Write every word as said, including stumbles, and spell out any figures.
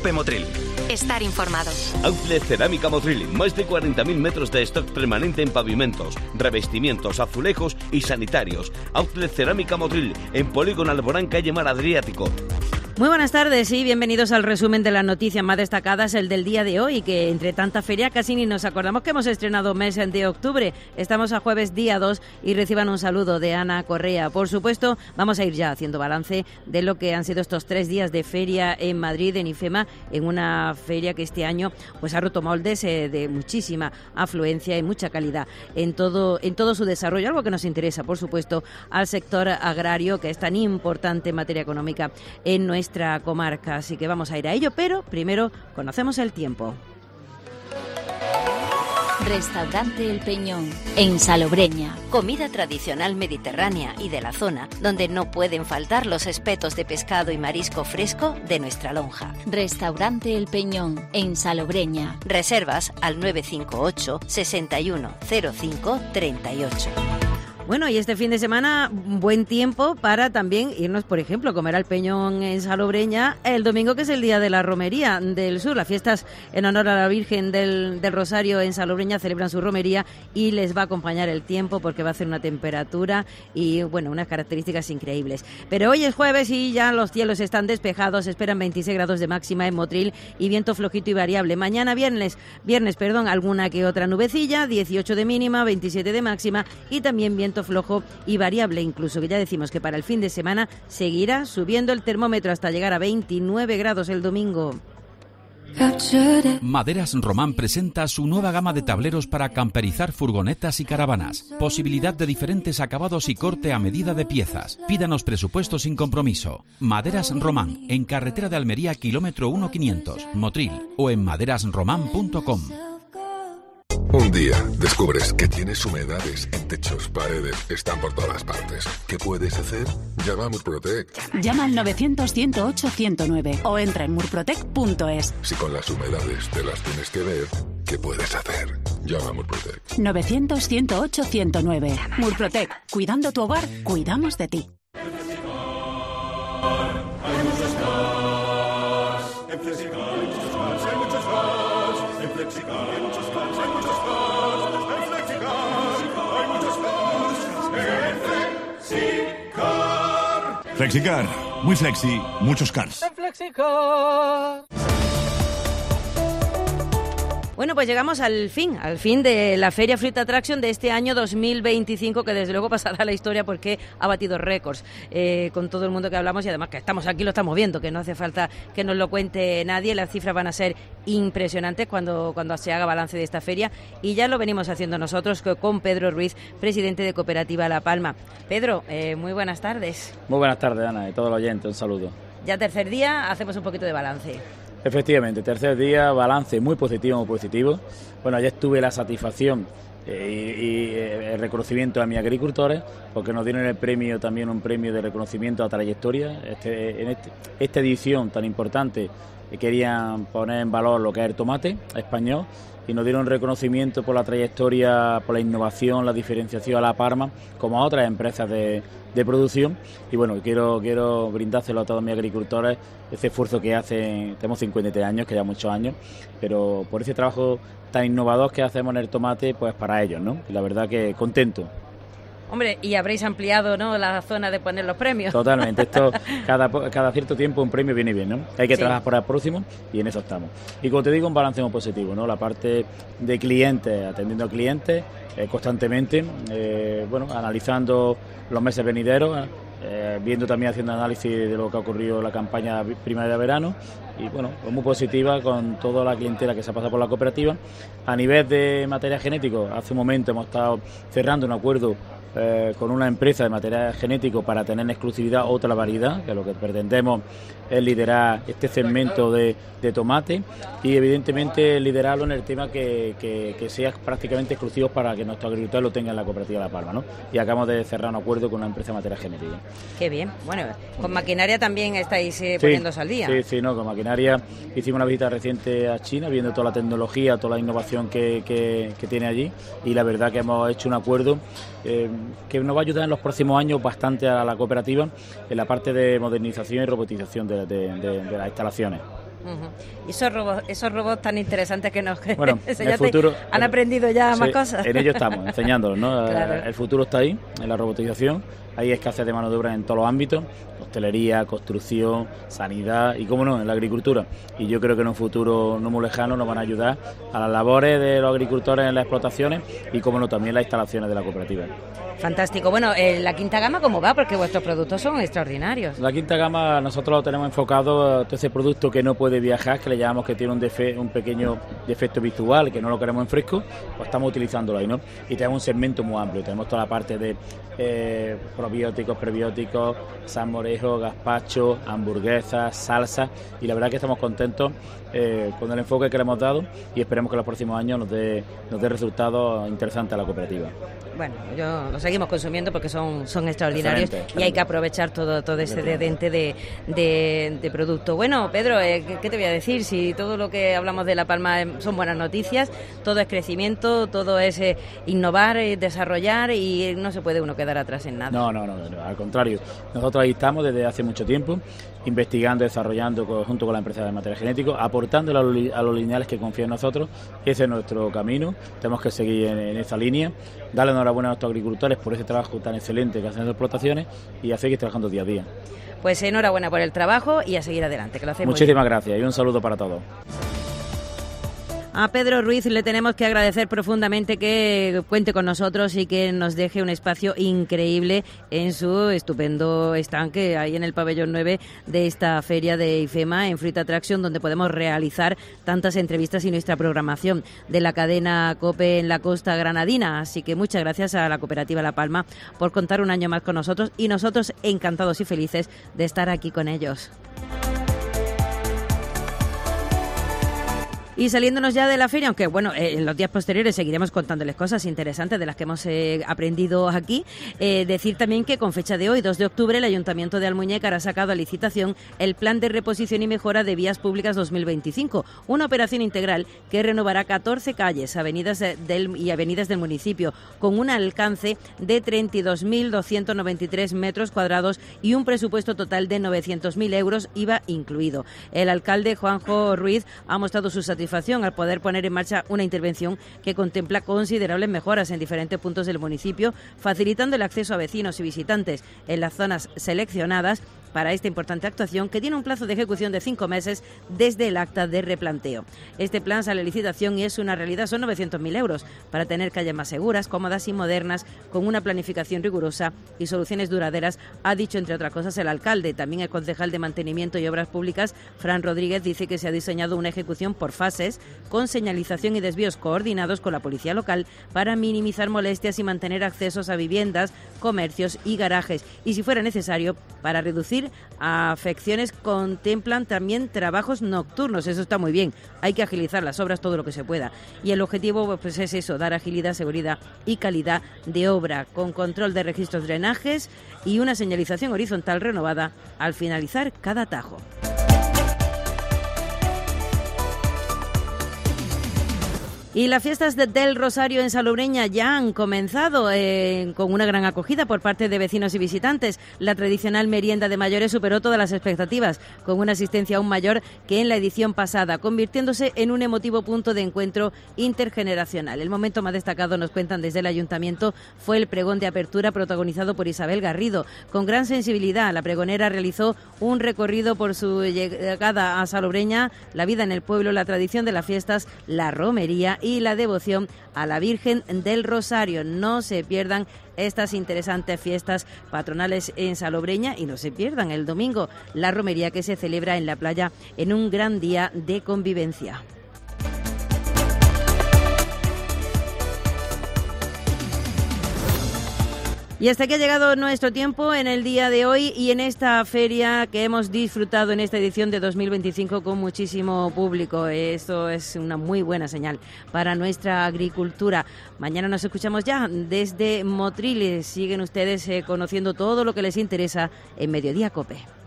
Cope Motril. Estar informados. Outlet Cerámica Motril, más de cuarenta mil metros de stock permanente en pavimentos, revestimientos, azulejos y sanitarios. Outlet Cerámica Motril, en Polígono Alborán, calle Mar Adriático. Muy buenas tardes y bienvenidos al resumen de las noticias más destacadas, el del día de hoy, que entre tanta feria casi ni nos acordamos que hemos estrenado mes de octubre. Estamos a jueves día dos y reciban un saludo de Ana Correa. Por supuesto, vamos a ir ya haciendo balance de lo que han sido estos tres días de feria en Madrid, en IFEMA, en una feria que este año pues ha roto moldes eh, de muchísima afluencia y mucha calidad en todo, en todo su desarrollo, algo que nos interesa, por supuesto, al sector agrario, que es tan importante en materia económica en nuestra nuestra comarca, así que vamos a ir a ello, pero primero conocemos el tiempo. Restaurante El Peñón, en Salobreña. Comida tradicional mediterránea y de la zona, donde no pueden faltar los espetos de pescado y marisco fresco de nuestra lonja. Restaurante El Peñón, en Salobreña. Reservas al nueve cinco ocho, sesenta y uno, cero cinco, treinta y ocho. Bueno, y este fin de semana, buen tiempo para también irnos, por ejemplo, a comer al Peñón en Salobreña el domingo, que es el día de la Romería del Sur. Las fiestas en honor a la Virgen del, del Rosario en Salobreña celebran su romería y les va a acompañar el tiempo porque va a hacer una temperatura y, bueno, unas características increíbles. Pero hoy es jueves y ya los cielos están despejados, esperan veintiséis grados de máxima en Motril y viento flojito y variable. Mañana viernes, viernes, perdón, alguna que otra nubecilla, dieciocho de mínima, veintisiete de máxima y también viento flojo y variable, incluso, que ya decimos que para el fin de semana seguirá subiendo el termómetro hasta llegar a veintinueve grados el domingo. Maderas Román presenta su nueva gama de tableros para camperizar furgonetas y caravanas. Posibilidad de diferentes acabados y corte a medida de piezas. Pídanos presupuesto sin compromiso. Maderas Román, en carretera de Almería, kilómetro uno quinientos, Motril, o en maderas román punto com. Un día descubres que tienes humedades en techos, paredes, están por todas partes. ¿Qué puedes hacer? Llama a Murprotec. Llama al novecientos, ciento ocho, ciento nueve o entra en murprotec punto es. Si con las humedades te las tienes que ver, ¿qué puedes hacer? Llama a Murprotec. novecientos, ciento ocho, ciento nueve. Murprotec. Cuidando tu hogar, cuidamos de ti. Flexicar, muy flexi, muchos cars. Flexicar. Bueno, pues llegamos al fin, al fin de la Feria Fruit Attraction de este año dos mil veinticinco, que desde luego pasará a la historia porque ha batido récords eh, con todo el mundo que hablamos y además que estamos aquí, lo estamos viendo, que no hace falta que nos lo cuente nadie. Las cifras van a ser impresionantes cuando, cuando se haga balance de esta feria y ya lo venimos haciendo nosotros con Pedro Ruiz, presidente de Cooperativa La Palma. Pedro, eh, muy buenas tardes. Muy buenas tardes, Ana, y todos los oyentes, un saludo. Ya tercer día, hacemos un poquito de balance. Efectivamente, tercer día, balance muy positivo, muy positivo. Bueno, ayer tuve la satisfacción eh, y, y el reconocimiento a mis agricultores, porque nos dieron el premio, también un premio de reconocimiento a trayectoria. Este, en este, esta edición tan importante eh, querían poner en valor lo que es el tomate español y nos dieron reconocimiento por la trayectoria, por la innovación, la diferenciación a La Palma, como a otras empresas de, de producción. Y bueno, quiero quiero brindárselo a todos mis agricultores, ese esfuerzo que hacen. Tenemos cincuenta y tres años, que ya muchos años, pero por ese trabajo tan innovador que hacemos en el tomate, pues para ellos, ¿no? Y la verdad que contento. Hombre, y habréis ampliado, ¿no?, la zona de poner los premios. Totalmente, esto cada, cada cierto tiempo un premio viene bien, ¿no? Hay que sí. trabajar por el próximo y en eso estamos. Y como te digo, un balance muy positivo, ¿no? La parte de clientes, atendiendo a clientes eh, constantemente, eh, bueno, analizando los meses venideros, eh, viendo también, haciendo análisis de lo que ha ocurrido en la campaña primavera-verano y bueno, pues muy positiva con toda la clientela que se ha pasado por la cooperativa. A nivel de material genético, hace un momento hemos estado cerrando un acuerdo Eh, con una empresa de material genético para tener en exclusividad otra variedad, que lo que pretendemos es liderar este segmento de, de tomate y evidentemente liderarlo en el tema que, que, que sea prácticamente exclusivo para que nuestros agricultores lo tengan en la cooperativa de La Palma, ¿no? Y acabamos de cerrar un acuerdo con una empresa de material genético. Qué bien. Bueno, con maquinaria también estáis eh, poniéndose sí, al día. Sí, sí, no, con maquinaria hicimos una visita reciente a China, viendo toda la tecnología, toda la innovación que, que, que tiene allí y la verdad que hemos hecho un acuerdo eh, que nos va a ayudar en los próximos años bastante a la cooperativa en la parte de modernización y robotización de, de, de, de las instalaciones. Uh-huh. Y esos robots, esos robots tan interesantes que nos bueno, enseñaste, futuro, han aprendido ya sí, más cosas. En ello estamos, enseñándolos, ¿no? Claro. El futuro está ahí, en la robotización. Hay escasez de mano de obra en todos los ámbitos, hostelería, construcción, sanidad y, cómo no, en la agricultura. Y yo creo que en un futuro no muy lejano nos van a ayudar a las labores de los agricultores en las explotaciones y, cómo no, también las instalaciones de la cooperativa. Fantástico. Bueno, eh, la quinta gama, ¿cómo va? Porque vuestros productos son extraordinarios. La quinta gama nosotros lo tenemos enfocado a todo ese producto que no puede viajar, que le llamamos que tiene un, defe, un pequeño defecto visual, que no lo queremos en fresco, pues estamos utilizándolo ahí, ¿no? Y tenemos un segmento muy amplio, tenemos toda la parte de eh, probióticos, prebióticos, salmorejo, gazpacho, hamburguesas, salsa, y la verdad que estamos contentos eh, con el enfoque que le hemos dado y esperemos que en los próximos años nos dé, nos dé resultados interesantes a la cooperativa. Bueno, yo lo seguimos consumiendo porque son, son extraordinarios excelente, excelente. Y hay que aprovechar todo, todo ese dedente de, de, de producto. Bueno, Pedro, eh, ¿qué te voy a decir? Si todo lo que hablamos de La Palma son buenas noticias, todo es crecimiento, todo es eh, innovar, eh, desarrollar y no se puede uno quedar atrás en nada. No, no, no, no, al contrario. Nosotros ahí estamos desde hace mucho tiempo, investigando, desarrollando con, junto con la empresa de material genético, aportando a los, a los lineales que confían en nosotros. Ese es nuestro camino, tenemos que seguir en, en esa línea, darle enhorabuena a nuestros agricultores por ese trabajo tan excelente que hacen en las explotaciones y a seguir trabajando día a día. Pues enhorabuena por el trabajo y a seguir adelante, que lo hacemos. Muchísimas gracias y un saludo para todos. A Pedro Ruiz le tenemos que agradecer profundamente que cuente con nosotros y que nos deje un espacio increíble en su estupendo estanque ahí en el pabellón nueve de esta feria de IFEMA en Fruit Attraction, donde podemos realizar tantas entrevistas y nuestra programación de la cadena COPE en la costa granadina. Así que muchas gracias a la Cooperativa La Palma por contar un año más con nosotros y nosotros encantados y felices de estar aquí con ellos. Y saliéndonos ya de la feria, aunque bueno, eh, en los días posteriores seguiremos contándoles cosas interesantes de las que hemos eh, aprendido aquí, eh, decir también que con fecha de hoy, dos de octubre, el Ayuntamiento de Almuñécar ha sacado a licitación el Plan de Reposición y Mejora de Vías Públicas dos mil veinticinco, una operación integral que renovará catorce calles avenidas del, y avenidas del municipio, con un alcance de treinta y dos mil doscientos noventa y tres metros cuadrados y un presupuesto total de novecientos mil euros, I V A incluido. El alcalde Juanjo Ruiz ha mostrado su satisfacción al poder poner en marcha una intervención que contempla considerables mejoras en diferentes puntos del municipio, facilitando el acceso a vecinos y visitantes en las zonas seleccionadas para esta importante actuación, que tiene un plazo de ejecución de cinco meses desde el acta de replanteo. Este plan sale a licitación y es una realidad, son novecientos mil euros para tener calles más seguras, cómodas y modernas, con una planificación rigurosa y soluciones duraderas, ha dicho entre otras cosas el alcalde. También el concejal de Mantenimiento y Obras Públicas, Fran Rodríguez, dice que se ha diseñado una ejecución por fases, con señalización y desvíos coordinados con la policía local para minimizar molestias y mantener accesos a viviendas, comercios y garajes. Y si fuera necesario, para reducir afecciones, contemplan también trabajos nocturnos. Eso está muy bien. Hay que agilizar las obras todo lo que se pueda. Y el objetivo pues es eso, dar agilidad, seguridad y calidad de obra, con control de registros, drenajes y una señalización horizontal renovada al finalizar cada tajo. Y las fiestas de, del Rosario en Salobreña ya han comenzado eh, con una gran acogida por parte de vecinos y visitantes. La tradicional merienda de mayores superó todas las expectativas, con una asistencia aún mayor que en la edición pasada, convirtiéndose en un emotivo punto de encuentro intergeneracional. El momento más destacado, nos cuentan desde el Ayuntamiento, fue el pregón de apertura protagonizado por Isabel Garrido. Con gran sensibilidad, la pregonera realizó un recorrido por su llegada a Salobreña, la vida en el pueblo, la tradición de las fiestas, la romería y la devoción a la Virgen del Rosario. No se pierdan estas interesantes fiestas patronales en Salobreña y no se pierdan el domingo la romería que se celebra en la playa en un gran día de convivencia. Y hasta aquí ha llegado nuestro tiempo en el día de hoy y en esta feria que hemos disfrutado en esta edición de dos mil veinticinco con muchísimo público. Esto es una muy buena señal para nuestra agricultura. Mañana nos escuchamos ya desde Motril. Siguen ustedes eh, conociendo todo lo que les interesa en Mediodía COPE.